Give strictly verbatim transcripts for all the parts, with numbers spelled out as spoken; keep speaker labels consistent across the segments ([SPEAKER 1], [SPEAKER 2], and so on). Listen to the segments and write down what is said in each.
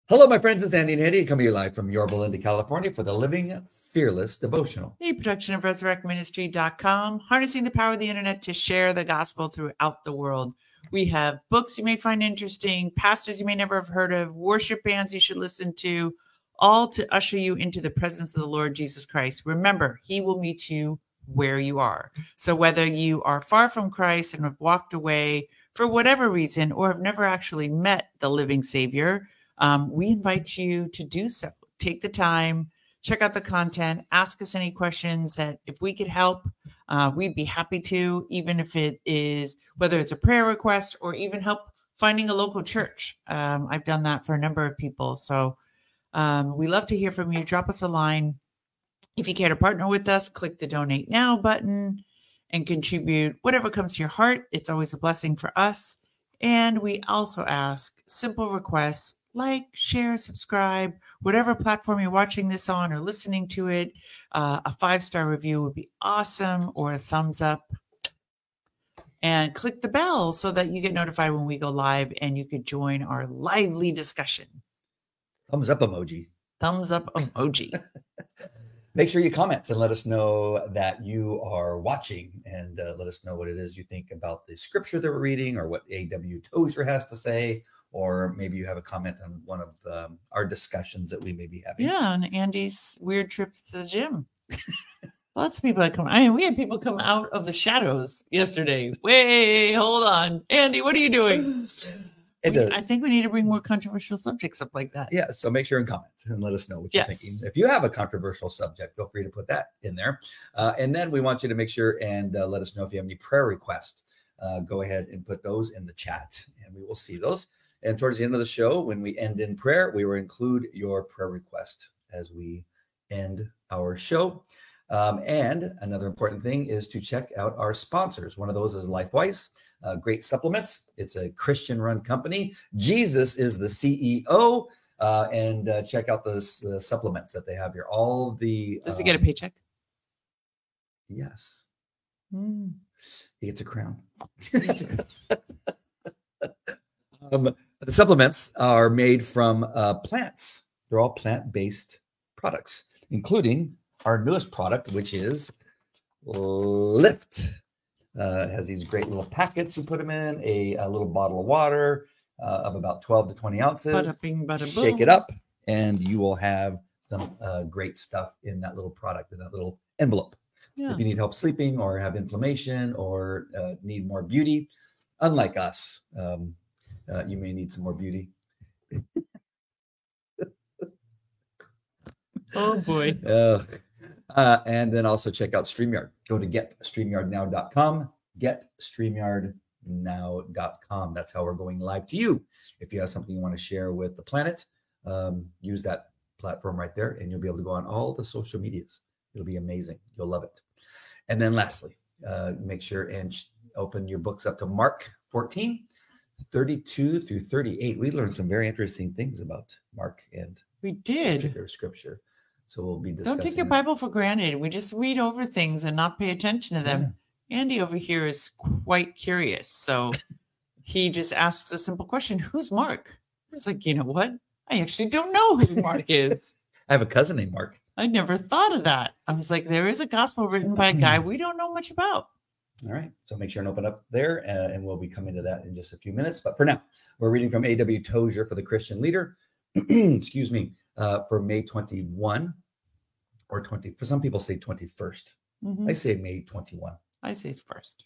[SPEAKER 1] Hello, my friends. It's Andy and Eddie coming to you live from Yorba Linda, California for the Living Fearless Devotional.
[SPEAKER 2] A production of resurrect ministry dot com, harnessing the power of the internet to share the gospel throughout the world. We have books you may find interesting, pastors you may never have heard of, worship bands you should listen to, all to usher you into the presence of the Lord Jesus Christ. Remember, he will meet you where you are. So whether you are far from Christ and have walked away for whatever reason, or have never actually met the living Savior, um, we invite you to do so. Take the time, check out the content, ask us any questions that if we could help, uh, we'd be happy to, even if it is, whether it's a prayer request or even help finding a local church. Um, I've done that for a number of people. So um, we love to hear from you. Drop us a line. If you care to partner with us, click the donate now button and contribute whatever comes to your heart. It's always a blessing for us. And we also ask simple requests: like, share, subscribe, whatever platform you're watching this on or listening to it. Uh, a five-star review would be awesome, or a thumbs up. And click the bell so that you get notified when we go live and you could join our lively discussion.
[SPEAKER 1] Thumbs up emoji.
[SPEAKER 2] Thumbs up emoji.
[SPEAKER 1] Make sure you comment and let us know that you are watching, and uh, let us know what it is you think about the scripture that we're reading, or what A W Tozer has to say, or maybe you have a comment on one of um, our discussions that we may be having.
[SPEAKER 2] Yeah, and Andy's weird trips to the gym. Lots of people that come. I mean, we had people come out of the shadows yesterday. Wait, hold on, Andy, what are you doing? We,
[SPEAKER 1] the,
[SPEAKER 2] I think we need to bring more controversial subjects up like that.
[SPEAKER 1] Yeah, so make sure and comment and let us know what you're
[SPEAKER 2] Yes.
[SPEAKER 1] thinking. If you have a controversial subject, feel free to put that in there. Uh, and then we want you to make sure and uh, let us know if you have any prayer requests. Uh, go ahead and put those in the chat, and we will see those. And towards the end of the show, when we end in prayer, we will include your prayer request as we end our show. Um, and another important thing is to check out our sponsors. One of those is LifeWise, uh, great supplements. It's a Christian-run company. Jesus is the C E O, uh, and uh, check out those uh, supplements that they have here. All the
[SPEAKER 2] Does
[SPEAKER 1] um,
[SPEAKER 2] he get a paycheck?
[SPEAKER 1] Yes,
[SPEAKER 2] Mm.
[SPEAKER 1] he gets a crown. um, the supplements are made from uh, plants. They're all plant-based products, including our newest product, which is Lift. Uh, it has these great little packets. You put them in a, a little bottle of water uh, of about twelve to twenty ounces.
[SPEAKER 2] Bada bing, bada
[SPEAKER 1] Shake
[SPEAKER 2] boom.
[SPEAKER 1] it up, and you will have some uh, great stuff in that little product, in that little envelope.
[SPEAKER 2] Yeah.
[SPEAKER 1] If you need help sleeping, or have inflammation, or uh, need more beauty, unlike us, um, uh, you may need some more beauty.
[SPEAKER 2] Oh boy.
[SPEAKER 1] Uh, uh, and then also check out StreamYard. Go to get stream yard now dot com. get stream yard now dot com. That's how we're going live to you. If you have something you want to share with the planet, um, use that platform right there, and you'll be able to go on all the social medias. It'll be amazing. You'll love it. And then lastly, uh, make sure and sh- open your books up to Mark fourteen, thirty-two through thirty-eight. We learned some very interesting things about Mark and
[SPEAKER 2] We
[SPEAKER 1] this
[SPEAKER 2] did.
[SPEAKER 1] particular scripture. So we'll be discussing.
[SPEAKER 2] Don't take your Bible for granted. We just read over things and not pay attention to them. Yeah. Andy over here is quite curious. So he just asks a simple question: who's Mark? It's like, you know what? I actually don't know who Mark is.
[SPEAKER 1] I have a cousin named Mark.
[SPEAKER 2] I never thought of that. I was like, there is a gospel written by a guy we don't know much about.
[SPEAKER 1] All right. So make sure and open up there, uh, and we'll be coming to that in just a few minutes. But for now, we're reading from A W Tozer for the Christian Leader. Excuse me. Uh, for May twenty-first, or twenty, for some people say twenty-first.
[SPEAKER 2] Mm-hmm.
[SPEAKER 1] I say May twenty-first.
[SPEAKER 2] I say it's first.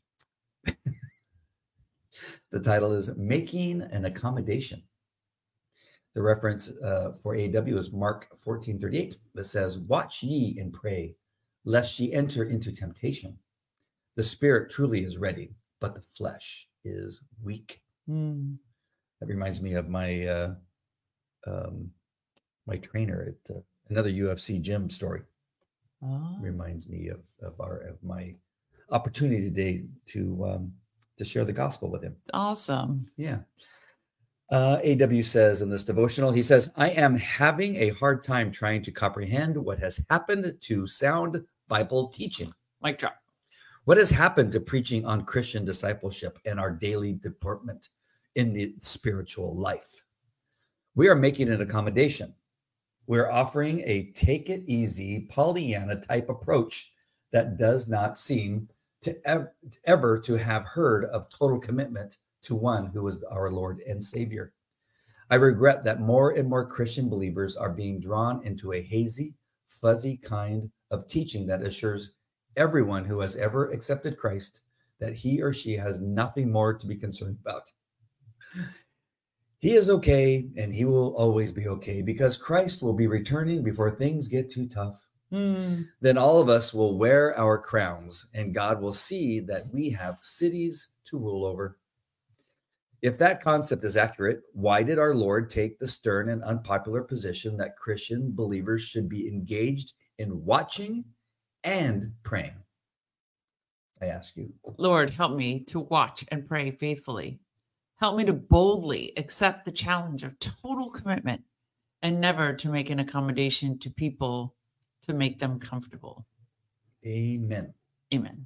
[SPEAKER 1] The title is Making an Accommodation. The reference uh, for A W is Mark fourteen thirty-eight, that says, "Watch ye and pray, lest ye enter into temptation. The spirit truly is ready, but the flesh is weak."
[SPEAKER 2] Mm.
[SPEAKER 1] That reminds me of my uh, um, my trainer at uh, another U F C gym story.
[SPEAKER 2] Oh.
[SPEAKER 1] Reminds me of of our of my opportunity today to um, to share the gospel with him.
[SPEAKER 2] Awesome.
[SPEAKER 1] Yeah. Uh, A W says in this devotional, he says, "I am having a hard time trying to comprehend what has happened to sound Bible teaching.
[SPEAKER 2] Mic drop.
[SPEAKER 1] What has happened to preaching on Christian discipleship and our daily deportment in the spiritual life? We are making an accommodation. We're offering a take it easy Pollyanna type approach that does not seem to ever, ever to have heard of total commitment to one who is our Lord and Savior. I regret that more and more Christian believers are being drawn into a hazy, fuzzy kind of teaching that assures everyone who has ever accepted Christ that he or she has nothing more to be concerned about. He is okay, and he will always be okay because Christ will be returning before things get too tough.
[SPEAKER 2] Mm.
[SPEAKER 1] Then all of us will wear our crowns, and God will see that we have cities to rule over. If that concept is accurate, why did our Lord take the stern and unpopular position that Christian believers should be engaged in watching and praying? I ask you.
[SPEAKER 2] Lord, help me to watch and pray faithfully. Help me to boldly accept the challenge of total commitment and never to make an accommodation to people to make them comfortable.
[SPEAKER 1] Amen.
[SPEAKER 2] Amen.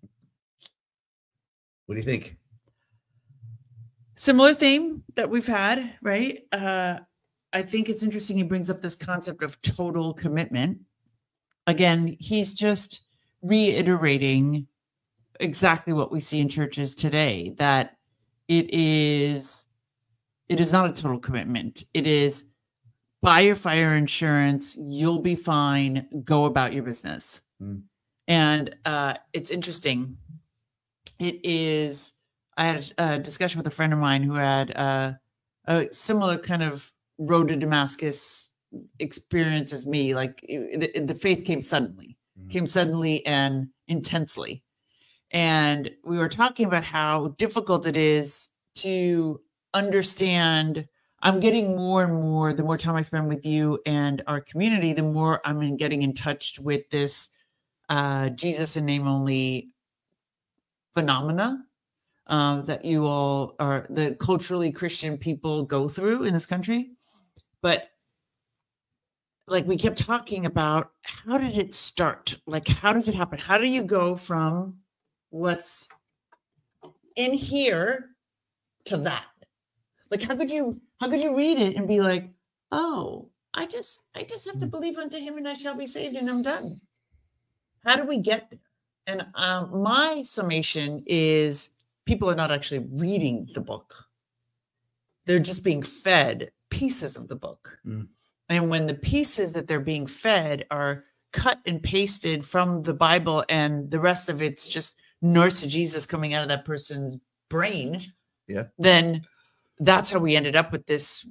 [SPEAKER 1] What do you think?
[SPEAKER 2] Similar theme that we've had, right? Uh, I think it's interesting. He brings up this concept of total commitment. Again, he's just reiterating exactly what we see in churches today, that it is, it is not a total commitment. It is buy your fire insurance, you'll be fine, go about your business.
[SPEAKER 1] Mm.
[SPEAKER 2] And uh, it's interesting. It is, I had a discussion with a friend of mine who had uh, a similar kind of road to Damascus experience as me. Like it, the, the faith came suddenly, mm. came suddenly and intensely. And we were talking about how difficult it is to understand. I'm getting more and more, the more time I spend with you and our community, the more I'm in getting in touch with this uh, Jesus in name only phenomena uh, that you all are, the culturally Christian people go through in this country. But like we kept talking about, how did it start? Like, how does it happen? How do you go from what's in here to that? Like, how could you, how could you read it and be like, oh, I just, I just have to believe unto him and I shall be saved and I'm done. How do we get there? And um, my summation is people are not actually reading the book. They're just being fed pieces of the book. Mm. And when the pieces that they're being fed are cut and pasted from the Bible and the rest of it's just nurse of Jesus coming out of that person's brain,
[SPEAKER 1] yeah,
[SPEAKER 2] then that's how we ended up with this,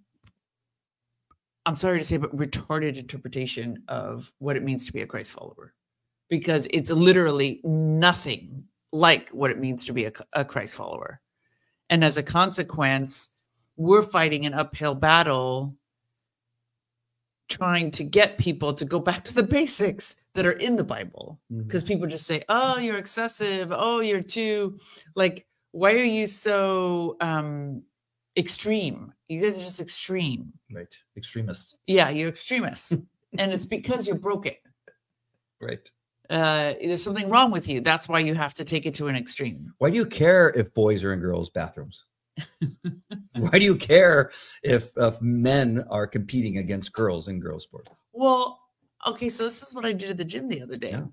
[SPEAKER 2] I'm sorry to say, but retarded interpretation of what it means to be a Christ follower, because it's literally nothing like what it means to be a, a Christ follower. And as a consequence, we're fighting an uphill battle trying to get people to go back to the basics that are in the Bible, because mm-hmm. people just say, oh, you're excessive. Oh, you're too, like, why are you so um, extreme? You guys are just extreme.
[SPEAKER 1] Right. Extremists.
[SPEAKER 2] Yeah, you're extremists. And it's because you're broken.
[SPEAKER 1] Right.
[SPEAKER 2] Uh, there's something wrong with you. That's why you have to take it to an extreme.
[SPEAKER 1] Why do you care if boys are in girls' bathrooms? Why do you care if, if men are competing against girls in girls' sports?
[SPEAKER 2] Well, okay, so this is what I did at the gym the other day. Yeah.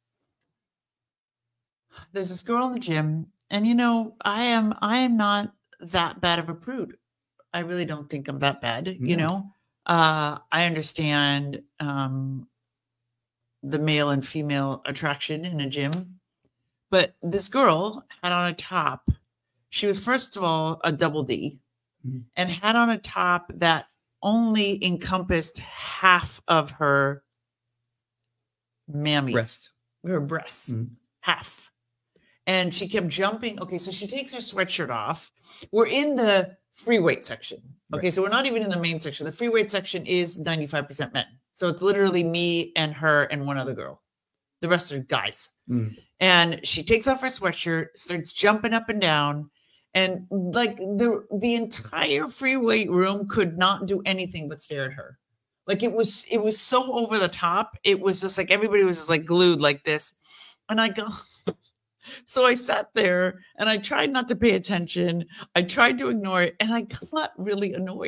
[SPEAKER 2] There's this girl in the gym, and you know, I am I am not that bad of a prude. I really don't think I'm that bad. You yeah. know, uh, I understand um, the male and female attraction in a gym, but this girl had on a top. She was, first of all, a double D, mm-hmm. and had on a top that only encompassed half of her mammies.
[SPEAKER 1] Breast.
[SPEAKER 2] Her breasts. Mm-hmm. Half. And she kept jumping. Okay, so she takes her sweatshirt off. We're in the free weight section. Okay, right. So we're not even in the main section. The free weight section is ninety-five percent men. So it's literally me and her and one other girl. The rest are guys. Mm. And she takes off her sweatshirt, starts jumping up and down. And like the the entire free weight room could not do anything but stare at her. Like it was, it was so over the top. It was just like everybody was just like glued like this. And I go, so I sat there and I tried not to pay attention. I tried to ignore it and I got really annoyed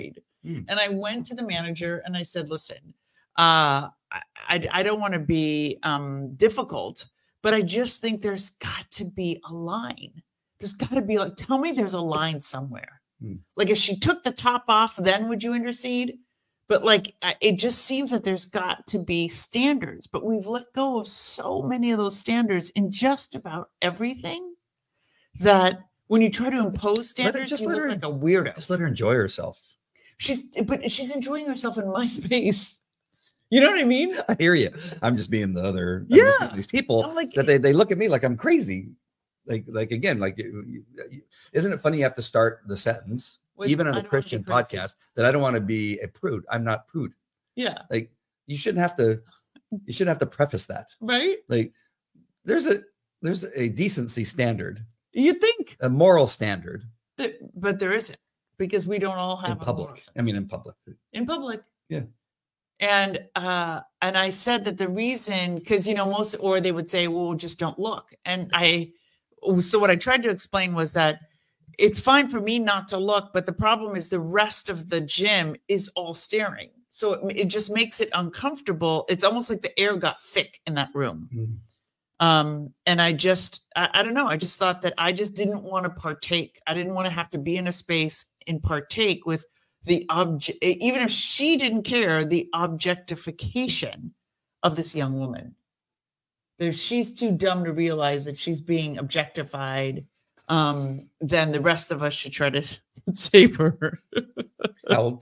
[SPEAKER 2] Mm. And I went to the manager and I said, listen, uh, I, I, I don't want to be um, difficult, but I just think there's got to be a line. There's got to be like, tell me there's a line somewhere. Mm. Like if she took the top off, then would you intercede? But like, it just seems that there's got to be standards, but we've let go of so many of those standards in just about everything that when you try to impose standards,
[SPEAKER 1] just
[SPEAKER 2] you
[SPEAKER 1] let
[SPEAKER 2] look
[SPEAKER 1] her,
[SPEAKER 2] like a weirdo.
[SPEAKER 1] Just let her enjoy herself.
[SPEAKER 2] She's, but she's enjoying herself in my space. You know what I mean?
[SPEAKER 1] I hear you. I'm just being the other,
[SPEAKER 2] yeah.
[SPEAKER 1] these people like, that they, they look at me like I'm crazy. Like, like again, like, isn't it funny? You have to start the sentence, With, even on a Christian podcast, that I don't want to be a prude. I'm not prude.
[SPEAKER 2] Yeah.
[SPEAKER 1] Like you shouldn't have to, you shouldn't have to preface that.
[SPEAKER 2] Right.
[SPEAKER 1] Like there's a, there's a decency standard.
[SPEAKER 2] You think
[SPEAKER 1] a moral standard,
[SPEAKER 2] but, but there isn't because we don't all have
[SPEAKER 1] in public. I mean, in public,
[SPEAKER 2] in public.
[SPEAKER 1] Yeah.
[SPEAKER 2] And, uh, and I said that the reason, cause you know, most, or they would say, well, just don't look. And I, so what I tried to explain was that it's fine for me not to look, but the problem is the rest of the gym is all staring. So it, it just makes it uncomfortable. It's almost like the air got thick in that room. Mm-hmm. Um, and I just, I, I don't know. I just thought that I just didn't want to partake. I didn't want to have to be in a space and partake with the object, even if she didn't care, the objectification of this young woman. There, she's too dumb to realize that she's being objectified. Um, then the rest of us should try to save her.
[SPEAKER 1] How old?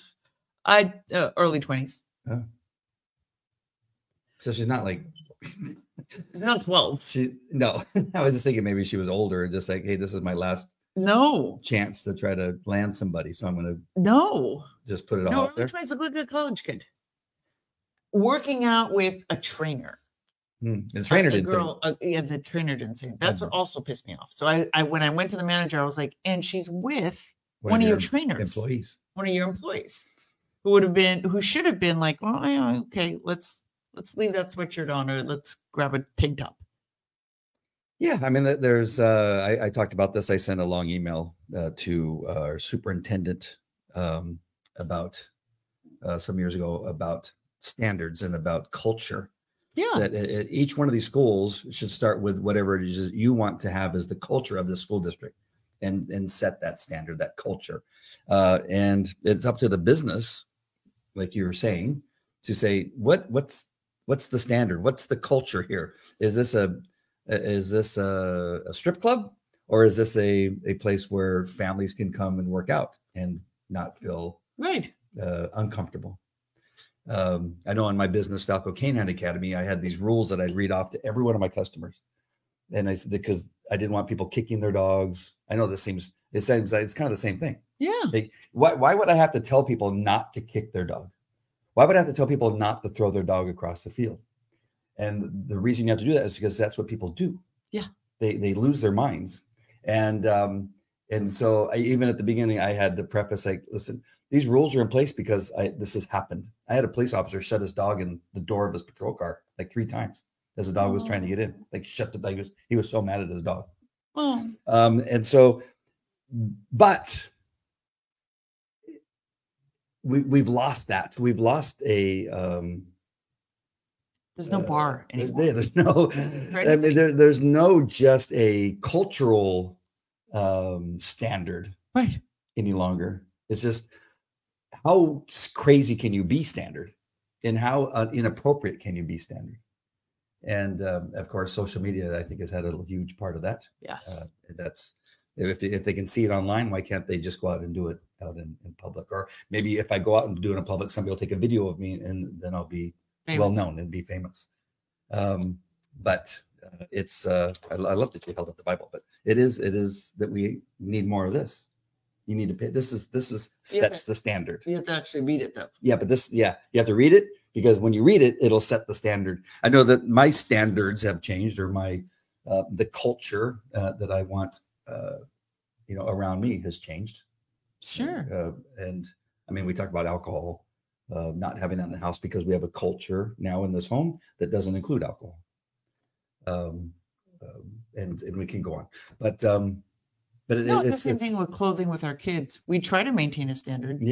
[SPEAKER 2] I uh, early twenties.
[SPEAKER 1] Oh. So she's not like
[SPEAKER 2] she's not twelve.
[SPEAKER 1] She no. I was just thinking maybe she was older and just like, hey, this is my last
[SPEAKER 2] no
[SPEAKER 1] chance to try to land somebody, so I'm gonna
[SPEAKER 2] no
[SPEAKER 1] just put it all
[SPEAKER 2] no,
[SPEAKER 1] out there.
[SPEAKER 2] No, twenties look like a college kid working out with a trainer.
[SPEAKER 1] Hmm. The trainer
[SPEAKER 2] a, a
[SPEAKER 1] didn't
[SPEAKER 2] girl, uh, yeah, the trainer didn't say it. That's what also pissed me off. So I, I, when I went to the manager, I was like, and she's with one, one of your, your trainers,
[SPEAKER 1] employees,
[SPEAKER 2] one of your employees, who would have been, who should have been like, well, yeah, okay, let's let's leave that sweatshirt on, or let's grab a tank top.
[SPEAKER 1] Yeah, I mean, there's. Uh, I, I talked about this. I sent a long email uh, to our superintendent um, about uh, some years ago about standards and about culture.
[SPEAKER 2] Yeah,
[SPEAKER 1] that uh, each one of these schools should start with whatever it is you want to have as the culture of the school district, and and set that standard, that culture, uh, and it's up to the business, like you were saying, to say what what's what's the standard, what's the culture here? Is this a is this a, a strip club, or is this a a place where families can come and work out and not feel
[SPEAKER 2] right
[SPEAKER 1] uh, uncomfortable? Um, I know in my business, Falco Canine Academy, I had these rules that I'd read off to every one of my customers. And I said, because I didn't want people kicking their dogs. I know this seems, it seems like it's kind of the same thing.
[SPEAKER 2] Yeah.
[SPEAKER 1] Like, why, why would I have to tell people not to kick their dog? Why would I have to tell people not to throw their dog across the field? And the reason you have to do that is because that's what people do.
[SPEAKER 2] Yeah.
[SPEAKER 1] They, they lose their minds. And, um, and so I, even at the beginning, I had to preface like, listen, these rules are in place because I, this has happened. I had a police officer shut his dog in the door of his patrol car like three times as the dog was trying to get in. Like shut the dog. He was, he was so mad at his dog.
[SPEAKER 2] Oh.
[SPEAKER 1] Um, and so, but we we've lost that. We've lost a. Um,
[SPEAKER 2] there's no uh, bar anymore.
[SPEAKER 1] There's, there's no. I mean, there, there's no just a cultural um, standard
[SPEAKER 2] right
[SPEAKER 1] any longer. It's just. How crazy can you be standard, and how uh, inappropriate can you be standard? And um, of course, social media, I think, has had a huge part of that.
[SPEAKER 2] Yes,
[SPEAKER 1] uh, that's if if they can see it online, why can't they just go out and do it out in, in public? Or maybe if I go out and do it in public, somebody will take a video of me, and then I'll be famous. Well known and be famous. Um, but uh, it's uh, I, I love that you held up the Bible, but it is it is that we need more of this. You need to pay. This is this is sets the standard.
[SPEAKER 2] You have to actually read it though.
[SPEAKER 1] Yeah, but this, yeah, you have to read it because when you read it, it'll set the standard. I know that my standards have changed, or my uh, the culture uh, that I want, uh, you know, around me has changed.
[SPEAKER 2] Sure.
[SPEAKER 1] Uh, and I mean, we talk about alcohol, uh, not having that in the house because we have a culture now in this home that doesn't include alcohol. Um, um and and we can go on, but. um But it,
[SPEAKER 2] no,
[SPEAKER 1] it's
[SPEAKER 2] the same
[SPEAKER 1] it's,
[SPEAKER 2] thing with clothing with our kids. We try to maintain a standard.
[SPEAKER 1] Yeah.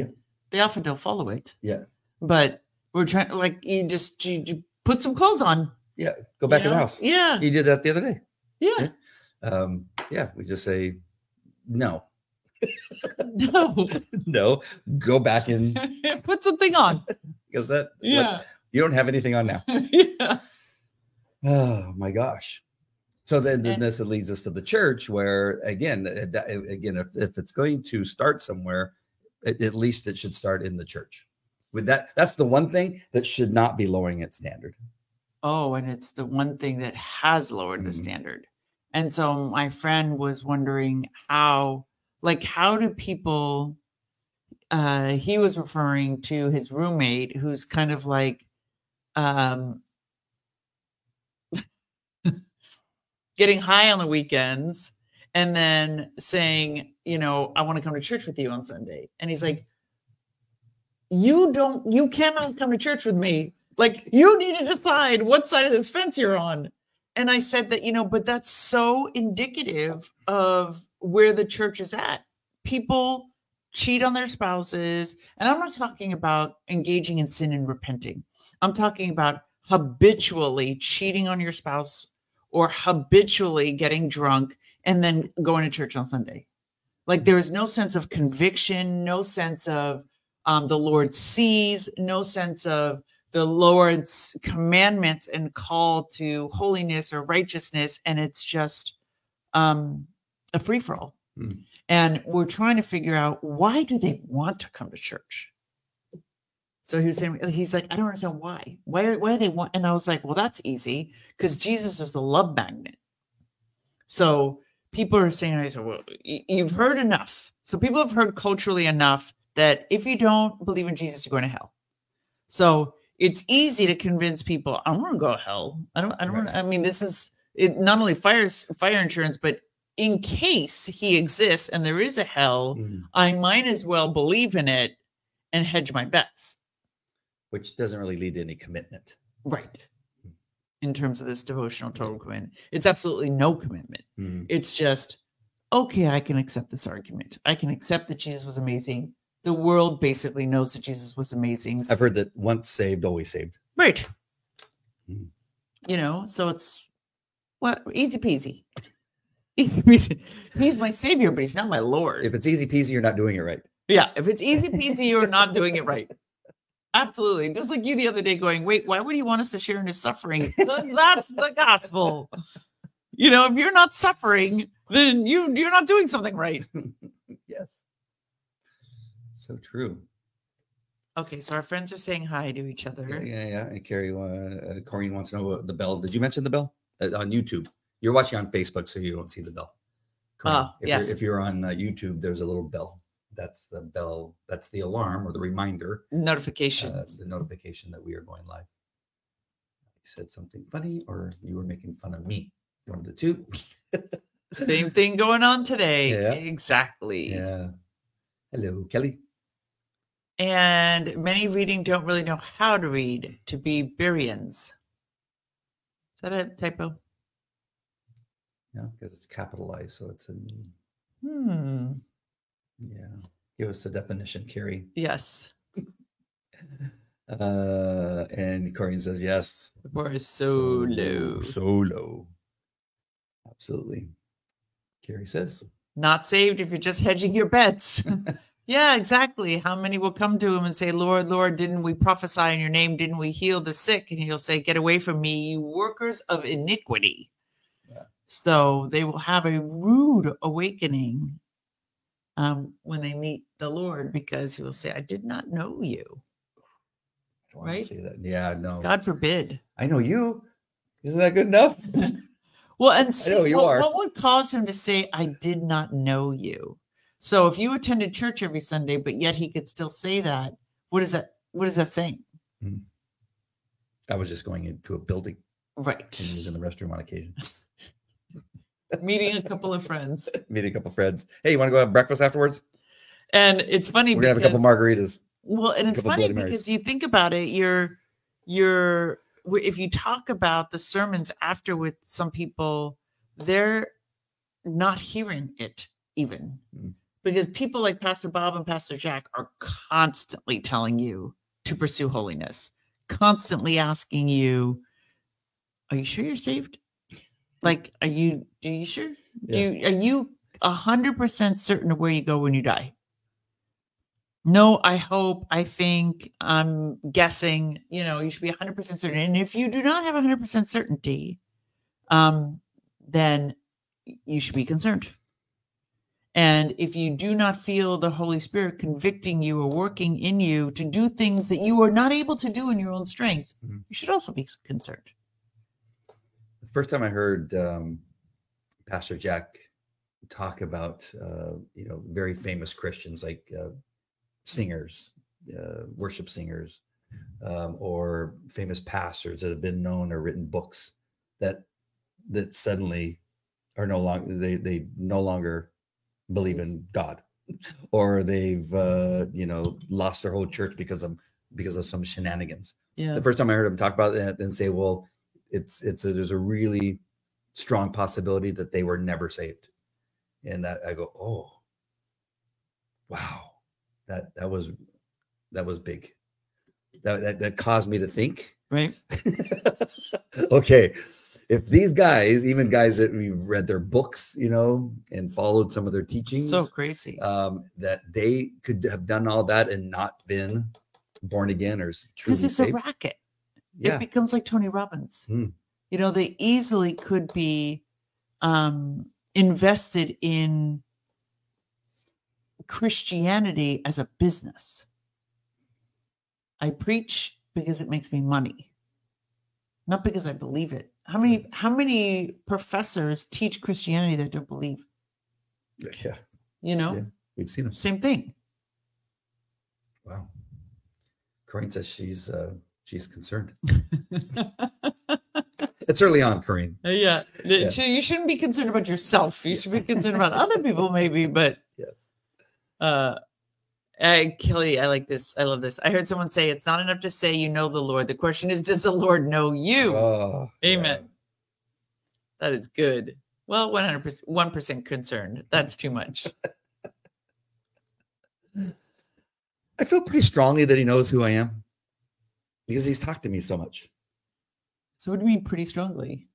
[SPEAKER 2] they often don't follow it.
[SPEAKER 1] Yeah.
[SPEAKER 2] But we're trying, like, you just you, you put some clothes on.
[SPEAKER 1] Yeah. Go back
[SPEAKER 2] you
[SPEAKER 1] in the
[SPEAKER 2] know?
[SPEAKER 1] house.
[SPEAKER 2] Yeah.
[SPEAKER 1] You did that the other day.
[SPEAKER 2] Yeah.
[SPEAKER 1] Um, yeah. We just say, no.
[SPEAKER 2] No.
[SPEAKER 1] No. Go back in.
[SPEAKER 2] Put something on.
[SPEAKER 1] Because that,
[SPEAKER 2] Yeah.
[SPEAKER 1] what, you don't have anything on now.
[SPEAKER 2] Yeah.
[SPEAKER 1] Oh my gosh. So then, then
[SPEAKER 2] And-
[SPEAKER 1] this leads us to the church where, again, uh, that- again, if, if it's going to start somewhere, at, at least it should start in the church. With that, that's the one thing that should not be lowering its standard.
[SPEAKER 2] Oh, and it's the one thing that has lowered the
[SPEAKER 1] Mhm.
[SPEAKER 2] standard. And so my friend was wondering how, like, how do people, uh, he was referring to his roommate who's kind of like, um, getting high on the weekends and then saying, you know, I want to come to church with you on Sunday. And he's like, you don't, you cannot come to church with me. Like, you need to decide what side of this fence you're on. And I said that, you know, but that's so indicative of where the church is at. People cheat on their spouses. And I'm not talking about engaging in sin and repenting. I'm talking about habitually cheating on your spouse or habitually getting drunk and then going to church on Sunday. Like, there is no sense of conviction, no sense of um, the Lord sees, no sense of the Lord's commandments and call to holiness or righteousness. And it's just um, a free-for-all.
[SPEAKER 1] Mm.
[SPEAKER 2] And we're trying to figure out, why do they want to come to church? So he was saying, he's like, I don't understand why. Why, why do they want? And I was like, well, that's easy, because Jesus is the love magnet. So people are saying, I said, well, you've heard enough. So people have heard culturally enough that if you don't believe in Jesus, you're going to hell. So it's easy to convince people, I'm going to go to hell. I don't, I don't,
[SPEAKER 1] Right.
[SPEAKER 2] I mean, this is it, not only fire, fire insurance, but in case he exists and there is a hell,
[SPEAKER 1] Mm.
[SPEAKER 2] I might as well believe in it and hedge my bets.
[SPEAKER 1] Which doesn't really lead to any commitment.
[SPEAKER 2] Right. In terms of this devotional total commitment, it's absolutely no commitment.
[SPEAKER 1] Mm.
[SPEAKER 2] It's just, okay, I can accept this argument. I can accept that Jesus was amazing. The world basically knows that Jesus was amazing.
[SPEAKER 1] I've heard that once saved, always saved.
[SPEAKER 2] Right.
[SPEAKER 1] Mm.
[SPEAKER 2] You know, so it's what easy peasy. Easy peasy. He's my savior, but he's not my Lord.
[SPEAKER 1] If it's easy peasy, you're not doing it right.
[SPEAKER 2] Yeah, if it's easy peasy, you're not doing it right. Absolutely. Just like you the other day going, wait, why would he want us to share in his suffering? That's the gospel. You know, if you're not suffering, then you, you're not doing something right.
[SPEAKER 1] Yes. So true.
[SPEAKER 2] Okay, so our friends are saying hi to each other.
[SPEAKER 1] Yeah, yeah, yeah. And Carrie, uh, uh, Corrine wants to know about the bell. Did you mention the bell uh, on YouTube? You're watching on Facebook, so you don't see the bell. Corrine,
[SPEAKER 2] Oh,
[SPEAKER 1] if
[SPEAKER 2] yes.
[SPEAKER 1] You're, if you're on uh, YouTube, there's a little bell. That's the bell. That's the alarm or the reminder.
[SPEAKER 2] Notification.
[SPEAKER 1] Uh, the notification that we are going live. I said something funny, or you were making fun of me. One of the two.
[SPEAKER 2] Same thing going on today.
[SPEAKER 1] Yeah.
[SPEAKER 2] Exactly.
[SPEAKER 1] Yeah. Hello, Kelly.
[SPEAKER 2] And many reading don't really know how to read, to be Bereans. Is that a typo?
[SPEAKER 1] No, because it's capitalized, so it's in.
[SPEAKER 2] Hmm.
[SPEAKER 1] Yeah. Give us a definition, Carrie.
[SPEAKER 2] Yes.
[SPEAKER 1] Uh, and Corrine says yes.
[SPEAKER 2] We're so low.
[SPEAKER 1] So low. Absolutely. Carrie says.
[SPEAKER 2] Not saved if you're just hedging your bets. Yeah, exactly. How many will come to him and say, Lord, Lord, didn't we prophesy in your name? Didn't we heal the sick? And he'll say, get away from me, you workers of iniquity.
[SPEAKER 1] Yeah.
[SPEAKER 2] So they will have a rude awakening um, when they meet the Lord, because he will say, I did not know you.
[SPEAKER 1] I don't want to
[SPEAKER 2] Right?
[SPEAKER 1] say that. Yeah, no.
[SPEAKER 2] God forbid.
[SPEAKER 1] I know you. Isn't that good enough?
[SPEAKER 2] Well, and see,
[SPEAKER 1] know you
[SPEAKER 2] what,
[SPEAKER 1] are.
[SPEAKER 2] what would cause him to say, I did not know you? So if you attended church every Sunday, but yet he could still say that, what is that? What is that saying?
[SPEAKER 1] I was just going into a building
[SPEAKER 2] Right.
[SPEAKER 1] and using the restroom on occasion.
[SPEAKER 2] Meeting a couple of friends.
[SPEAKER 1] Meeting a couple friends. Hey, you want to go have breakfast afterwards?
[SPEAKER 2] And it's funny
[SPEAKER 1] We're gonna have a couple
[SPEAKER 2] because-
[SPEAKER 1] margaritas.
[SPEAKER 2] Well, and it's
[SPEAKER 1] couple
[SPEAKER 2] funny
[SPEAKER 1] Bloody Marys.
[SPEAKER 2] because you think about it, you're you're if you talk about the sermons after with some people, they're not hearing it even.
[SPEAKER 1] Mm.
[SPEAKER 2] Because people like Pastor Bob and Pastor Jack are constantly telling you to pursue holiness, constantly asking you, are you sure you're saved? Like, are you, are you sure? Do
[SPEAKER 1] Yeah.
[SPEAKER 2] you, are you a hundred percent certain of where you go when you die? No, I hope, I think, I'm guessing, you know, you should be a hundred percent certain. And if you do not have a hundred percent certainty, um, then you should be concerned. And if you do not feel the Holy Spirit convicting you or working in you to do things that you are not able to do in your own strength,
[SPEAKER 1] Mhm.
[SPEAKER 2] you should also be concerned.
[SPEAKER 1] The first time I heard um, Pastor Jack talk about, uh, you know, very famous Christians like uh, singers, uh, worship singers, um, or famous pastors that have been known or written books that that suddenly are no longer they they no longer believe in God, or they've uh, you know lost their whole church because of because of some shenanigans.
[SPEAKER 2] Yeah.
[SPEAKER 1] The first time I heard him talk about that and say, well, it's it's a, there's a really strong possibility that they were never saved, and that I go, oh, wow, that that was that was big. That that, that caused me to think.
[SPEAKER 2] Right.
[SPEAKER 1] Okay, if these guys, even guys that we've read their books, you know, and followed some of their teachings,
[SPEAKER 2] So crazy.
[SPEAKER 1] um, that they could have done all that and not been born again or truly
[SPEAKER 2] Because it's
[SPEAKER 1] saved.
[SPEAKER 2] a racket.
[SPEAKER 1] Yeah.
[SPEAKER 2] It becomes like Tony Robbins.
[SPEAKER 1] Hmm.
[SPEAKER 2] You know, they easily could be um, invested in Christianity as a business. I preach because it makes me money, not because I believe it. How many how many professors teach Christianity that don't believe?
[SPEAKER 1] Yeah,
[SPEAKER 2] You know,
[SPEAKER 1] Yeah. we've seen them.
[SPEAKER 2] same thing.
[SPEAKER 1] Wow. Corinne says she's uh, she's concerned. It's early on, Corinne.
[SPEAKER 2] Yeah.
[SPEAKER 1] Yeah.
[SPEAKER 2] You shouldn't be concerned about yourself. You should be concerned about other people, maybe. But
[SPEAKER 1] Yes.
[SPEAKER 2] uh, I, Kelly, I like this. I love this. I heard someone say, it's not enough to say you know the Lord. The question is, does the Lord know you?
[SPEAKER 1] Oh,
[SPEAKER 2] Amen.
[SPEAKER 1] yeah.
[SPEAKER 2] That is good. Well, one hundred percent, one percent concerned. That's too much.
[SPEAKER 1] I feel pretty strongly that he knows who I am because he's talked to me so much.
[SPEAKER 2] So what do you mean pretty strongly?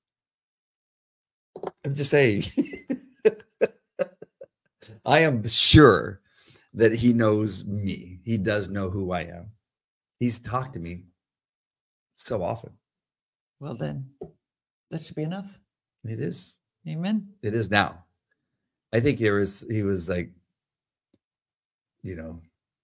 [SPEAKER 1] I'm just saying. I am sure that he knows me. He does know who I am. He's talked to me so often.
[SPEAKER 2] Well, then that should be enough.
[SPEAKER 1] It is.
[SPEAKER 2] Amen.
[SPEAKER 1] It is now. I think there was, he was like, you know,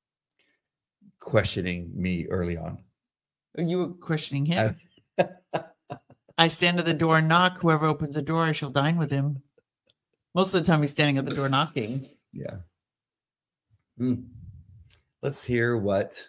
[SPEAKER 1] questioning me early on.
[SPEAKER 2] You were questioning him. I, I stand at the door and knock. Whoever opens the door, I shall dine with him. Most of the time he's standing at the door knocking.
[SPEAKER 1] Yeah. Mm. Let's hear what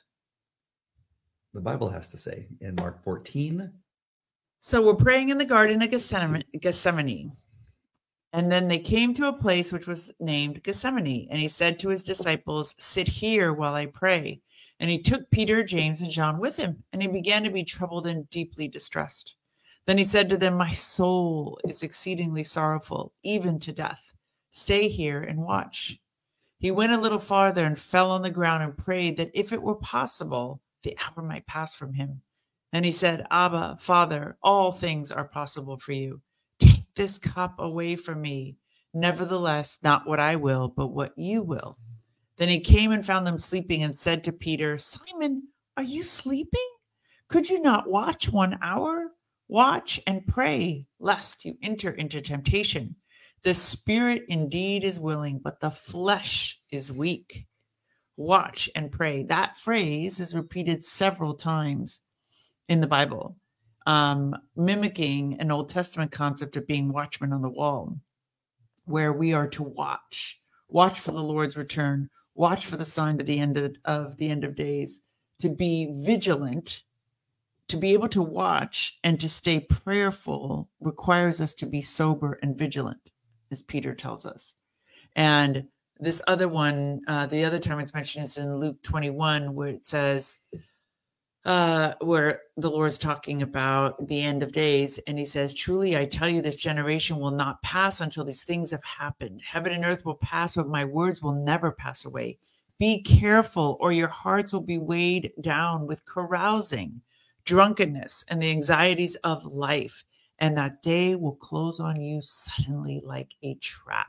[SPEAKER 1] the Bible has to say in Mark fourteen.
[SPEAKER 2] So we're praying in the garden of Gethsemane, Gethsemane. And then they came to a place which was named Gethsemane. And he said to his disciples, sit here while I pray. And he took Peter, James, and John with him. And he began to be troubled and deeply distressed. Then he said to them, my soul is exceedingly sorrowful, even to death. Stay here and watch. He went a little farther and fell on the ground and prayed that if it were possible, the hour might pass from him. And he said, Abba, Father, all things are possible for you. Take this cup away from me. Nevertheless, not what I will, but what you will. Then he came and found them sleeping and said to Peter, Simon, are you sleeping? Could you not watch one hour? Watch and pray, lest you enter into temptation. The spirit indeed is willing, but the flesh is weak. Watch and pray. That phrase is repeated several times in the Bible, um, mimicking an Old Testament concept of being watchmen on the wall, where we are to watch, watch for the Lord's return, watch for the sign of the end of, of the end of days, to be vigilant. To be able to watch and to stay prayerful requires us to be sober and vigilant, as Peter tells us. And this other one, uh, the other time it's mentioned is in Luke twenty-one, where it says, uh, where the Lord's talking about the end of days. And he says, truly, I tell you, this generation will not pass until these things have happened. Heaven and earth will pass, but my words will never pass away. Be careful, or your hearts will be weighed down with carousing, drunkenness, and the anxieties of life. And that day will close on you suddenly like a trap.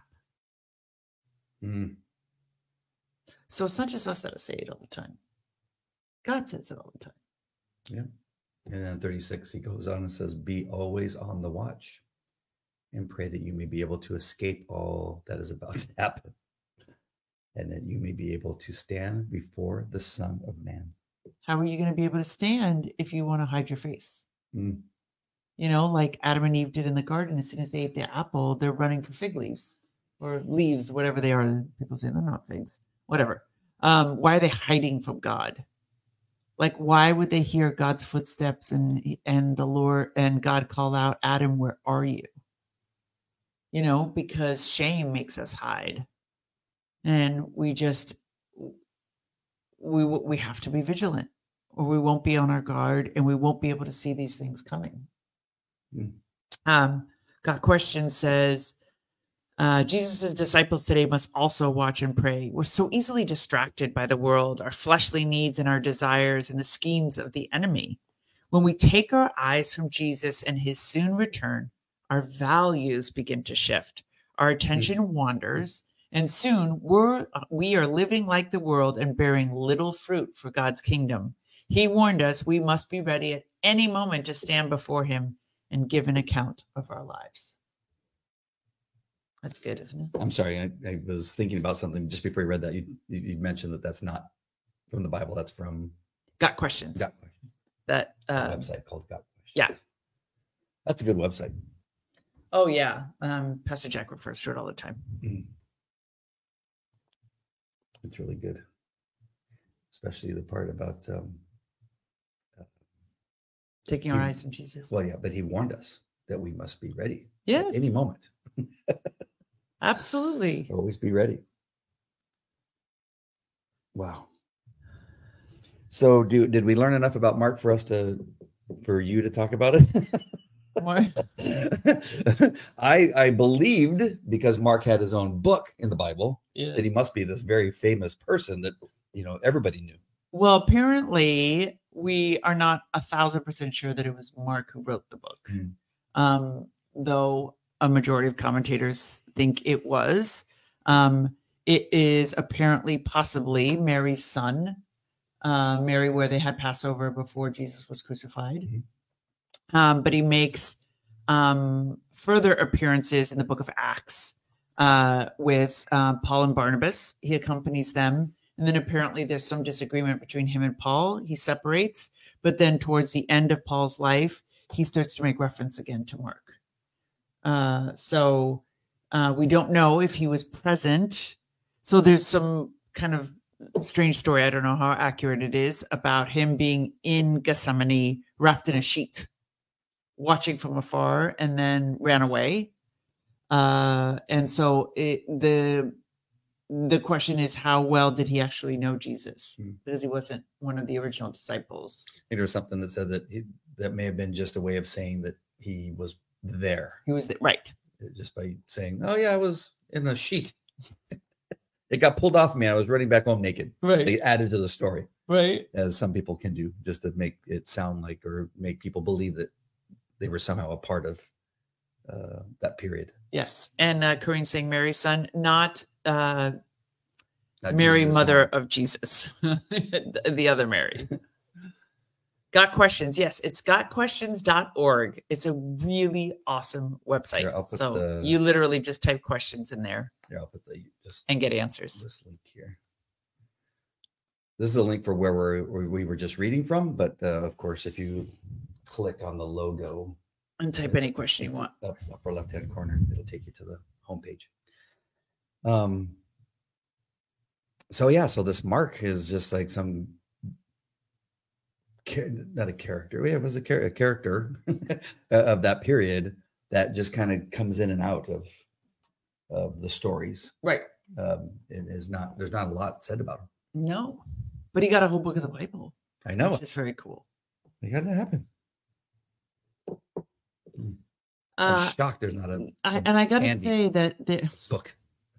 [SPEAKER 1] Mm.
[SPEAKER 2] So it's not just us that say it all the time. God says it all the time.
[SPEAKER 1] Yeah. And then thirty-six, he goes on and says, be always on the watch and pray that you may be able to escape all that is about to happen, and that you may be able to stand before the Son of Man.
[SPEAKER 2] How are you going to be able to stand if you want to hide your face?
[SPEAKER 1] Mm.
[SPEAKER 2] You know, like Adam and Eve did in the garden. As soon as they ate the apple, they're running for fig leaves or leaves, whatever they are. People say they're not figs, whatever. Um, why are they hiding from God? Like, why would they hear God's footsteps and and the Lord and God call out, Adam, where are you? You know, because shame makes us hide. And we just, we we have to be vigilant, or we won't be on our guard and we won't be able to see these things coming. Mm. Um, Got Question says, Uh, Jesus' disciples today must also watch and pray. We're so easily distracted by the world, our fleshly needs and our desires and the schemes of the enemy. When we take our eyes from Jesus and his soon return, our values begin to shift. Our attention wanders, and soon we're, we are living like the world and bearing little fruit for God's kingdom. He warned us we must be ready at any moment to stand before him and give an account of our lives. That's good, isn't it?
[SPEAKER 1] I'm sorry. I, I was thinking about something just before you read that. You, you you mentioned that that's not from the Bible. That's from
[SPEAKER 2] Got Questions.
[SPEAKER 1] Got Questions.
[SPEAKER 2] That uh,
[SPEAKER 1] website called Got Questions.
[SPEAKER 2] Yeah.
[SPEAKER 1] That's a good website.
[SPEAKER 2] Oh, yeah. Um, Pastor Jack refers to it all the time.
[SPEAKER 1] Mm. It's really good. Especially the part about um, uh,
[SPEAKER 2] taking
[SPEAKER 1] he,
[SPEAKER 2] our eyes from Jesus.
[SPEAKER 1] Well, yeah, but he warned us that we must be ready.
[SPEAKER 2] Yes.
[SPEAKER 1] At any moment.
[SPEAKER 2] Absolutely.
[SPEAKER 1] Always be ready. Wow. So do did we learn enough about Mark for us to for you to talk about it?
[SPEAKER 2] More.
[SPEAKER 1] I I believed, because Mark had his own book in the Bible,
[SPEAKER 2] Yes.
[SPEAKER 1] that he must be this very famous person that, you know, everybody knew.
[SPEAKER 2] Well, apparently we are not a thousand percent sure that it was Mark who wrote the book. Mm. Um, though a majority of commentators think it was. Um, it is apparently possibly Mary's son, uh, Mary, where they had Passover before Jesus was crucified. Mm-hmm. Um, but he makes um, further appearances in the book of Acts uh, with uh, Paul and Barnabas. He accompanies them. And then apparently there's some disagreement between him and Paul. He separates. But then towards the end of Paul's life, he starts to make reference again to Mark. Uh, so uh, we don't know if he was present. So there's some kind of strange story, I don't know how accurate it is, about him being in Gethsemane wrapped in a sheet, watching from afar, and then ran away. Uh, and so it, the the question is, how well did he actually know Jesus? Mm. Because he wasn't one of the original disciples.
[SPEAKER 1] I think there was something that said that he, that may have been just a way of saying that he was there.
[SPEAKER 2] He was there, right.
[SPEAKER 1] Just by saying, oh yeah, I was in a sheet. It got pulled off me. I was running back home naked.
[SPEAKER 2] Right.
[SPEAKER 1] They added to the story.
[SPEAKER 2] Right.
[SPEAKER 1] As some people can do, just to make it sound like, or make people believe that they were somehow a part of uh, that period.
[SPEAKER 2] Yes. And uh, Corinne saying Mary's son, not, uh,
[SPEAKER 1] not
[SPEAKER 2] Mary,
[SPEAKER 1] Jesus
[SPEAKER 2] mother
[SPEAKER 1] son.
[SPEAKER 2] of Jesus, the other Mary. Got Questions. Yes, it's got questions dot org. It's a really awesome website. Here, so the, you literally just type questions in there.
[SPEAKER 1] Here, I'll put the, just
[SPEAKER 2] and get answers.
[SPEAKER 1] This link here. This is the link for where we're, where we were just reading from. But uh, of course, if you click on the logo
[SPEAKER 2] and type uh, any question you want,
[SPEAKER 1] up upper left-hand corner, it'll take you to the homepage. Um. So yeah, so this Mark is just like some. Not a character. Yeah, it was a, char- a character of that period that just kind of comes in and out of of the stories.
[SPEAKER 2] Right.
[SPEAKER 1] Um, it is not. There's not a lot said about him.
[SPEAKER 2] No, but he got a whole book of the Bible.
[SPEAKER 1] I know
[SPEAKER 2] which
[SPEAKER 1] it.
[SPEAKER 2] is very cool.
[SPEAKER 1] How did that happen?
[SPEAKER 2] Uh,
[SPEAKER 1] I'm shocked there's not a,
[SPEAKER 2] I,
[SPEAKER 1] a
[SPEAKER 2] and I got to
[SPEAKER 1] handy
[SPEAKER 2] say that there
[SPEAKER 1] book.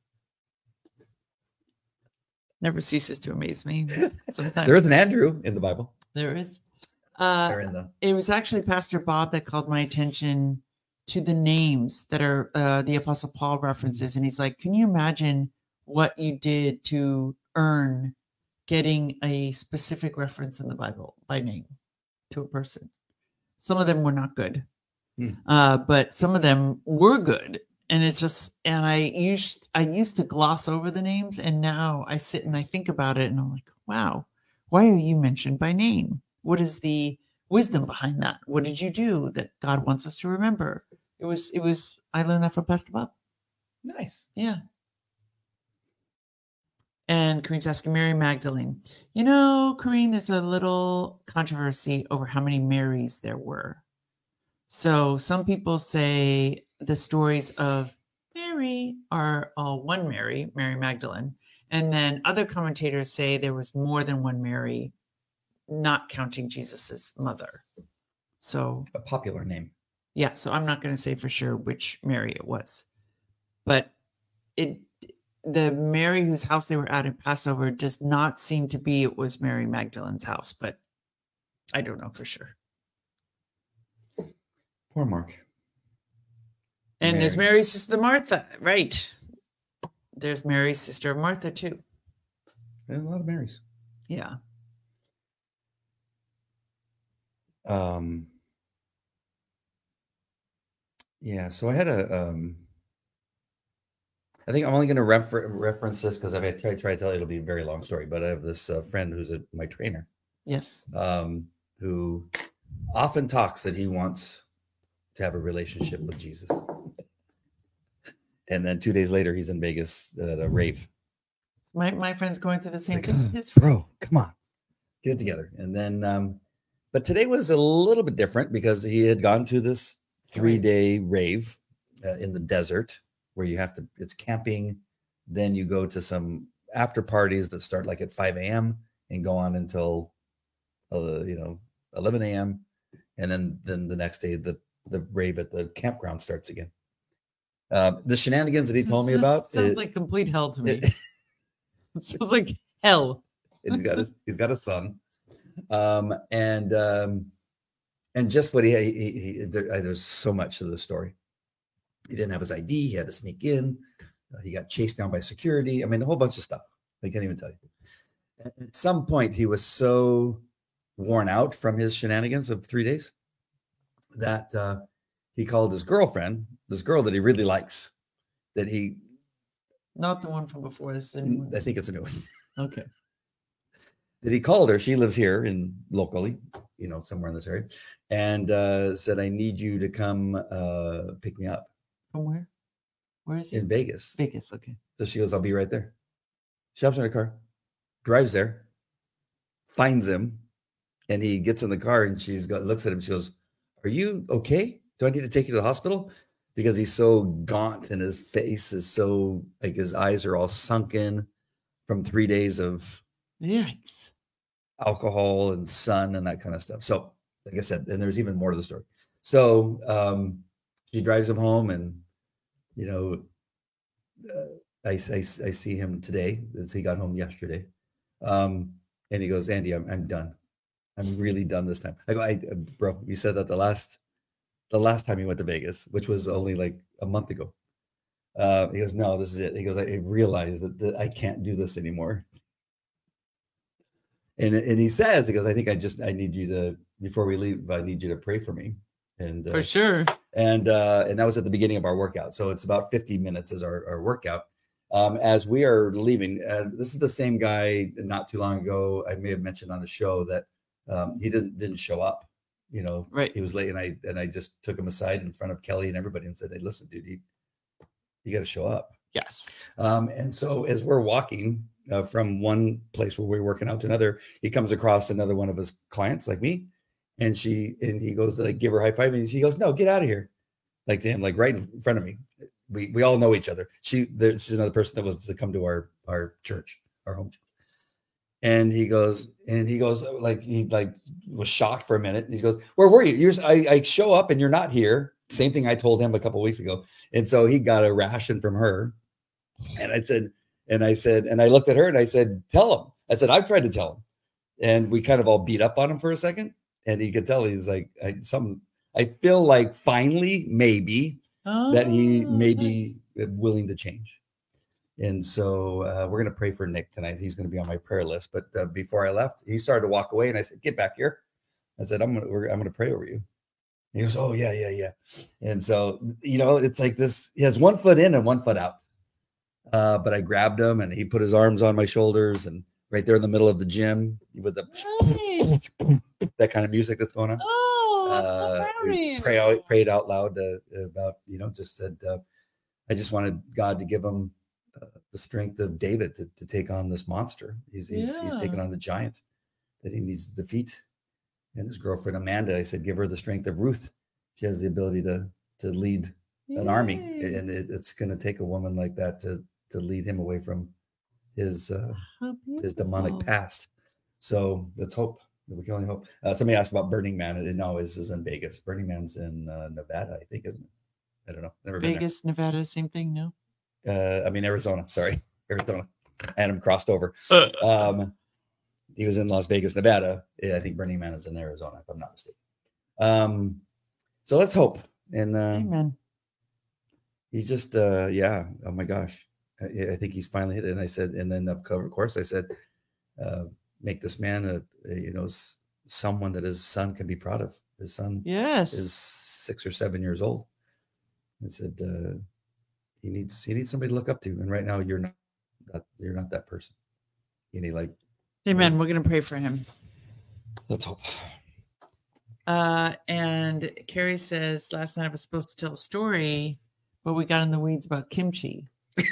[SPEAKER 2] never ceases to amaze me. Sometimes
[SPEAKER 1] There is an Andrew in the Bible.
[SPEAKER 2] there is. Uh,
[SPEAKER 1] They're in the
[SPEAKER 2] it was actually Pastor Bob that called my attention to the names that are uh, the Apostle Paul references. And he's like, can you imagine what you did to earn getting a specific reference in the Bible by name to a person? Some of them were not good,
[SPEAKER 1] Hmm.
[SPEAKER 2] uh, but some of them were good. And it's just, and I used, I used to gloss over the names, and now I sit and I think about it, and I'm like, wow, why are you mentioned by name? What is the wisdom behind that? What did you do that God wants us to remember? It was, it was, I learned that from Pastor Bob.
[SPEAKER 1] nice.
[SPEAKER 2] Yeah. And Kareen's asking Mary Magdalene, you know, Kareen, there's a little controversy over how many Marys there were. So some people say the stories of Mary are all one Mary, Mary Magdalene. And then other commentators say there was more than one Mary, not counting Jesus's mother. So
[SPEAKER 1] A popular name.
[SPEAKER 2] yeah, so I'm not going to say for sure which Mary it was, but it the Mary whose house they were at in Passover does not seem to be it was Mary Magdalene's house, but I don't know for sure.
[SPEAKER 1] Poor Mark.
[SPEAKER 2] And there's
[SPEAKER 1] Mary.
[SPEAKER 2] Mary's sister Martha, right? There's Mary's sister Martha too.
[SPEAKER 1] There's a lot of Marys.
[SPEAKER 2] Yeah.
[SPEAKER 1] Um. Yeah. So I had a. Um, I think I'm only going to refer- reference this because I've tried try to tell you it'll be a very long story. But I have this uh, friend who's a, my trainer,
[SPEAKER 2] Yes.
[SPEAKER 1] um, who often talks that he wants to have a relationship with Jesus, and then two days later he's in Vegas at a rave.
[SPEAKER 2] My my friend's going through the same
[SPEAKER 1] like,
[SPEAKER 2] thing.
[SPEAKER 1] "Oh,
[SPEAKER 2] His
[SPEAKER 1] bro, come on, get it together. And then, um, but today was a little bit different because he had gone to this three day rave uh, in the desert where you have to, it's camping. Then you go to some after parties that start like at five a.m. and go on until, uh, you know, eleven a.m. And then, then the next day, the, the rave at the campground starts again. Uh, the shenanigans that he told me about.
[SPEAKER 2] sounds
[SPEAKER 1] it,
[SPEAKER 2] like complete hell to me.
[SPEAKER 1] it,
[SPEAKER 2] It sounds like hell.
[SPEAKER 1] and he's got a, he's got a son. Um, and, um, and just what he, he, he there, there's so much to the story. He didn't have his I D. He had to sneak in. Uh, he got chased down by security. I mean, a whole bunch of stuff. I can't even tell you. At some point, he was so worn out from his shenanigans of three days that uh, he called his girlfriend, this girl that he really likes, that he,
[SPEAKER 2] Not the one from before. This one.
[SPEAKER 1] I think it's a new one.
[SPEAKER 2] Okay.
[SPEAKER 1] That he called her. She lives here in locally, you know, somewhere in this area, and uh, said, "I need you to come uh, pick me up."
[SPEAKER 2] From where? Where is he?
[SPEAKER 1] In Vegas.
[SPEAKER 2] Vegas. Okay.
[SPEAKER 1] So she goes, "I'll be right there." She hops in her car, drives there, finds him, and he gets in the car, and she's got looks at him. She goes, "Are you okay? Do I need to take you to the hospital?" Because he's so gaunt and his face is so like his eyes are all sunken from three days of
[SPEAKER 2] Yikes.
[SPEAKER 1] alcohol and sun and that kind of stuff. So, like I said, and there's even more to the story. So um, she drives him home, and you know, uh, I, I I see him today as he got home yesterday, um, and he goes, "Andy, I'm I'm done. I'm really done this time." I go, I, "Bro, you said that the last the last time you went to Vegas, which was only like a month ago." Uh, he goes, "No, this is it." He goes, "I realize that, that I can't do this anymore." And and he says, he goes, "I think I just I need you to before we leave, I need you to pray for me." And uh,
[SPEAKER 2] For sure.
[SPEAKER 1] and uh, and that was at the beginning of our workout. So it's about fifty minutes as our, our workout. Um, as we are leaving, uh, this is the same guy not too long ago. I may have mentioned on the show that um, he didn't didn't show up. You know,
[SPEAKER 2] Right.
[SPEAKER 1] he was late, and I and I just took him aside in front of Kelly and everybody and said, "Hey, listen, dude, you you got to show up."
[SPEAKER 2] Yes.
[SPEAKER 1] Um, and so as we're walking uh, from one place where we're working out to another, he comes across another one of his clients like me, and she and he goes to like give her a high five, and she goes, "No, get out of here," like to him, like right in front of me. We we all know each other. She there's another person that was to come to our our church, our home church. And he goes, and he goes, like, he like was shocked for a minute. And he goes, where were you? You're, I, I show up and you're not here. Same thing I told him a couple of weeks ago. And so he got a ration from her. And I said, and I said, and I looked at her and I said, tell him. I said, I've tried to tell him. And we kind of all beat up on him for a second. And he could tell he's like, I, some, I feel like finally, maybe oh, that he may be nice. willing to change. And so uh, we're going to pray for Nick tonight. He's going to be on my prayer list. But uh, before I left, he started to walk away, and I said, "Get back here." I said, "I'm going to, I'm going to pray over you." And he goes, "Oh yeah, yeah, yeah." And so you know, it's like this. He has one foot in and one foot out. Uh, but I grabbed him, and he put his arms on my shoulders, and right there in the middle of the gym with the nice. that kind of music that's going on.
[SPEAKER 2] Oh,
[SPEAKER 1] uh, we pray out, prayed out loud uh, about, you know, just said, uh, I just wanted God to give him uh, the strength of David to, to take on this monster. He's he's, yeah. he's taken on the giant that he needs to defeat. And his girlfriend Amanda, I said, give her the strength of Ruth. She has the ability to to lead an Yay. army, and it, it's going to take a woman like that to to lead him away from his uh, his demonic past. So let's hope. We can only hope. Uh, somebody asked about Burning Man. I didn't know this is in Vegas. Burning Man's in uh, Nevada, I think, isn't it? I don't know. Never
[SPEAKER 2] Vegas, been there. Nevada, same thing. No.
[SPEAKER 1] Uh, I mean Arizona. Sorry, Arizona. Adam crossed over. Um, he was in Las Vegas, Nevada. Yeah, I think Burning Man is in Arizona, if I'm not mistaken. Um, so let's hope. And uh,
[SPEAKER 2] Amen.
[SPEAKER 1] He just, uh, yeah. Oh my gosh, I, I think he's finally hit it. And I said, and then of course I said, uh, make this man a, a you know s- someone that his son can be proud of. His son,
[SPEAKER 2] yes,
[SPEAKER 1] is six or seven years old. I said uh, he needs he needs somebody to look up to, and right now you're not that you're not that person. You need like,
[SPEAKER 2] amen. We're gonna pray for him.
[SPEAKER 1] Let's hope.
[SPEAKER 2] Uh, and Carrie says, last night I was supposed to tell a story, but we got in the weeds about kimchi.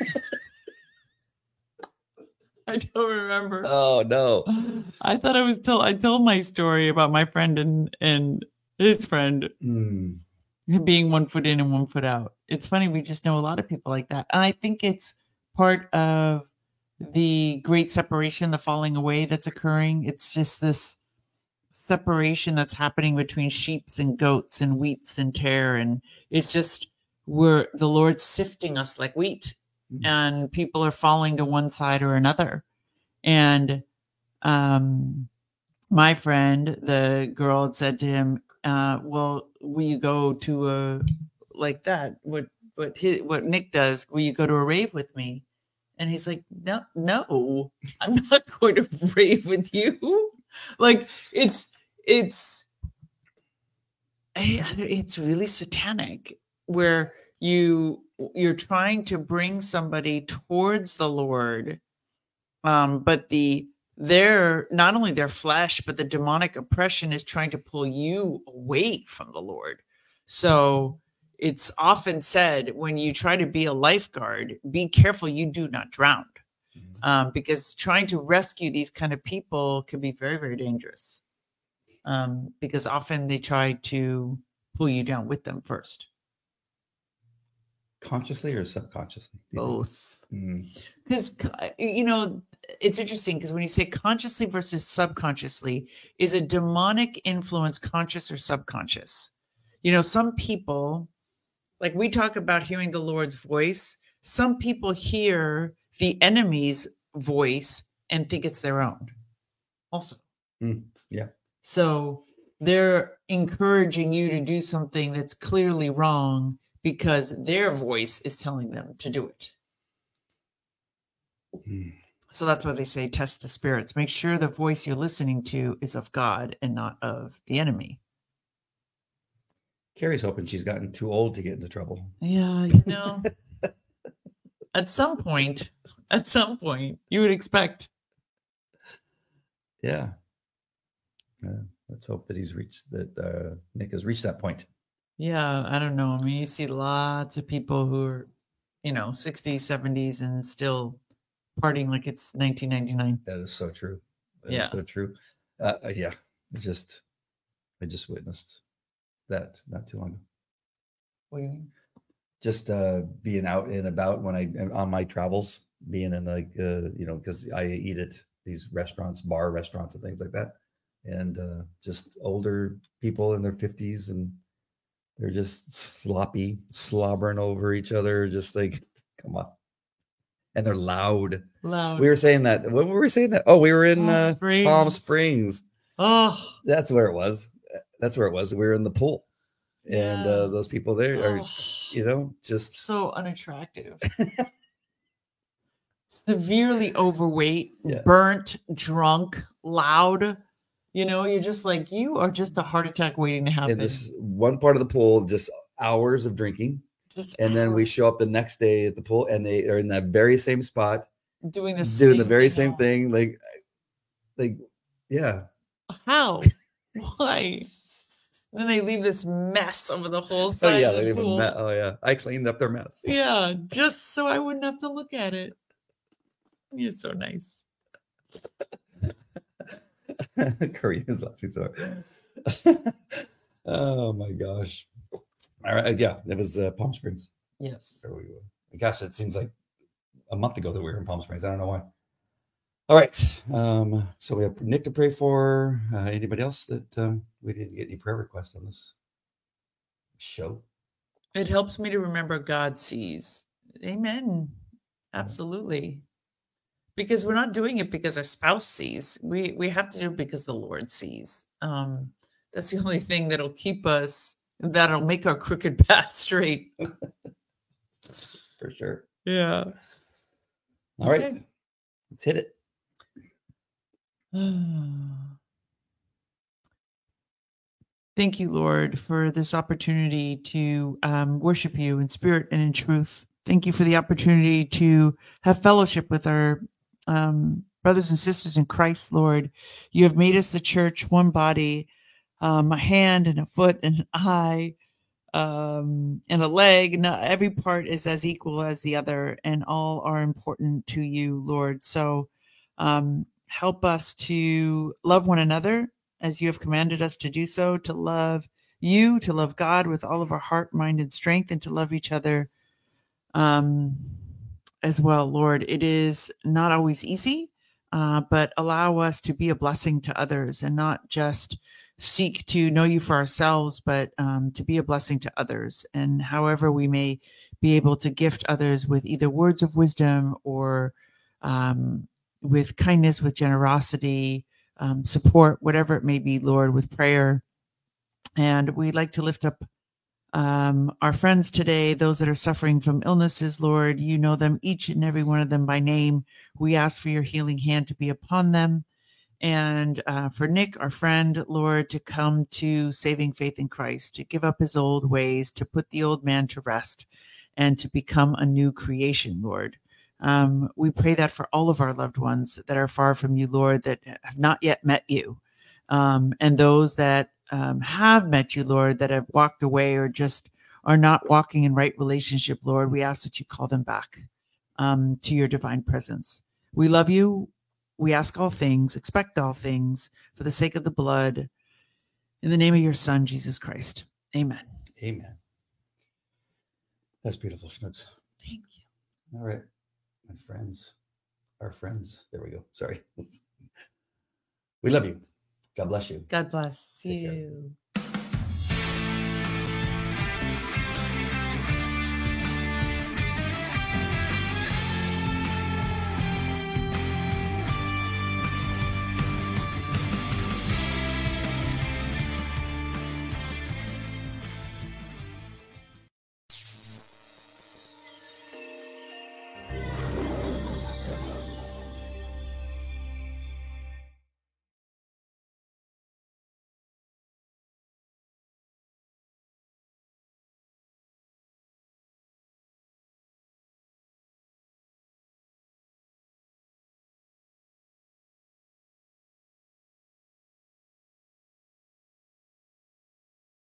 [SPEAKER 2] I don't remember.
[SPEAKER 1] Oh no!
[SPEAKER 2] I thought I was told. I told my story about my friend and and his friend
[SPEAKER 1] mm.
[SPEAKER 2] being one foot in and one foot out. It's funny. We just know a lot of people like that, and I think it's part of the great separation, the falling away that's occurring. It's just this separation that's happening between sheeps and goats and wheats and tare, and it's just we're the Lord's sifting us like wheat. And people are falling to one side or another. And um, my friend, the girl had said to him, uh, well, will you go to a, like that, what, what, his, what Nick does, will you go to a rave with me? And he's like, no, no, I'm not going to rave with you. Like, it's, it's, it's really satanic where you, you're trying to bring somebody towards the Lord, um, but the their not only their flesh, but the demonic oppression is trying to pull you away from the Lord. So it's often said when you try to be a lifeguard, be careful you do not drown, um, because trying to rescue these kind of people can be very, very dangerous, um, because often they try to pull you down with them first.
[SPEAKER 1] Consciously or subconsciously?
[SPEAKER 2] Both. Because, mm. you know, it's interesting because when you say consciously versus subconsciously, is a demonic influence conscious or subconscious? You know, some people, like we talk about hearing the Lord's voice, some people hear the enemy's voice and think it's their own also.
[SPEAKER 1] Mm. Yeah.
[SPEAKER 2] So they're encouraging you to do something that's clearly wrong because their voice is telling them to do it.
[SPEAKER 1] Mm.
[SPEAKER 2] So that's why they say test the spirits. Make sure the voice you're listening to is of God and not of the enemy.
[SPEAKER 1] Carrie's hoping she's gotten too old to get into trouble.
[SPEAKER 2] Yeah, you know, at some point, at some point, you would expect.
[SPEAKER 1] Yeah. Uh, let's hope that he's reached, that uh, Nick has reached that point.
[SPEAKER 2] Yeah, I don't know. I mean, you see lots of people who are, you know, sixties, seventies, and still partying like it's nineteen ninety-nine.
[SPEAKER 1] That is so true. That
[SPEAKER 2] yeah.
[SPEAKER 1] is so true. Uh, yeah, I just, I just witnessed that not too long ago.
[SPEAKER 2] What do you mean?
[SPEAKER 1] Just uh, being out and about when I on my travels, being in like, uh, you know, because I eat it these restaurants, bar restaurants and things like that. And uh, just older people in their fifties, and they're just sloppy, slobbering over each other, just like, come on. And they're loud.
[SPEAKER 2] Loud.
[SPEAKER 1] We were saying that. What were we saying that? Oh, we were in
[SPEAKER 2] Palm
[SPEAKER 1] uh,
[SPEAKER 2] Springs.
[SPEAKER 1] Palm Springs.
[SPEAKER 2] Oh,
[SPEAKER 1] That's where it was. That's where it was. We were in the pool. And
[SPEAKER 2] yeah.
[SPEAKER 1] uh, those people there are,
[SPEAKER 2] Oh,
[SPEAKER 1] you know, just
[SPEAKER 2] so unattractive. Severely overweight,
[SPEAKER 1] Yeah.
[SPEAKER 2] burnt, drunk, loud. You know, you're just like, you are just a heart attack waiting to happen.
[SPEAKER 1] in this one part of the pool, just hours of drinking.
[SPEAKER 2] Just
[SPEAKER 1] And then we
[SPEAKER 2] hours
[SPEAKER 1] show up the next day at the pool, and they are in that very same spot,
[SPEAKER 2] doing the
[SPEAKER 1] doing the
[SPEAKER 2] same
[SPEAKER 1] very
[SPEAKER 2] thing
[SPEAKER 1] same
[SPEAKER 2] all-
[SPEAKER 1] thing. Like, like, yeah.
[SPEAKER 2] How? Why? Then they leave this mess over the whole
[SPEAKER 1] Oh
[SPEAKER 2] side
[SPEAKER 1] yeah,
[SPEAKER 2] of
[SPEAKER 1] they
[SPEAKER 2] the
[SPEAKER 1] leave a
[SPEAKER 2] pool.
[SPEAKER 1] mess. Oh yeah, I cleaned up their mess.
[SPEAKER 2] Yeah, just so I wouldn't have to look at it. You're so nice.
[SPEAKER 1] Korean is laughing so hard. Oh my gosh. All right, yeah, it was uh, Palm Springs.
[SPEAKER 2] Yes.
[SPEAKER 1] There we go. Gosh, it seems like a month ago that we were in Palm Springs. I don't know why. All right. Um, so we have Nick to pray for. Uh, anybody else that um, we didn't get any prayer requests on this show?
[SPEAKER 2] It helps me to remember God sees. Amen. Absolutely. Because we're not doing it because our spouse sees. We we have to do it because the Lord sees. Um, that's the only thing that'll keep us, that'll make our crooked path straight.
[SPEAKER 1] For sure.
[SPEAKER 2] Yeah.
[SPEAKER 1] All right.
[SPEAKER 2] Okay.
[SPEAKER 1] Let's hit it.
[SPEAKER 2] Thank you, Lord, for this opportunity to um, worship you in spirit and in truth. Thank you for the opportunity to have fellowship with our um, brothers and sisters in Christ, Lord. You have made us the church, one body, um, a hand and a foot and an eye um, and a leg. Not every part is as equal as the other, and all are important to you, Lord. So um, help us to love one another as you have commanded us to do so, to love you, to love God with all of our heart, mind, and strength, and to love each other um, as well, Lord. It is not always easy, uh, but allow us to be a blessing to others and not just seek to know you for ourselves, but um, to be a blessing to others. And however we may be able to gift others with either words of wisdom or um, with kindness, with generosity, um, support, whatever it may be, Lord, with prayer. And we'd like to lift up um, our friends today, those that are suffering from illnesses, Lord. You know them, each and every one of them by name. We ask for your healing hand to be upon them. And uh, for Nick, our friend, Lord, to come to saving faith in Christ, to give up his old ways, to put the old man to rest, and to become a new creation, Lord. Um, we pray that for all of our loved ones that are far from you, Lord, that have not yet met you, um, and those that um, have met you, Lord, that have walked away or just are not walking in right relationship, Lord. We ask that you call them back um, to your divine presence. We love you. We ask all things, expect all things, for the sake of the blood, in the name of your Son, Jesus Christ. Amen.
[SPEAKER 1] Amen. That's beautiful, Schnooks.
[SPEAKER 2] Thank you.
[SPEAKER 1] All right, my friends, our friends. There we go. Sorry. We love you. God bless you.
[SPEAKER 2] God bless
[SPEAKER 1] Take care.
[SPEAKER 2] you.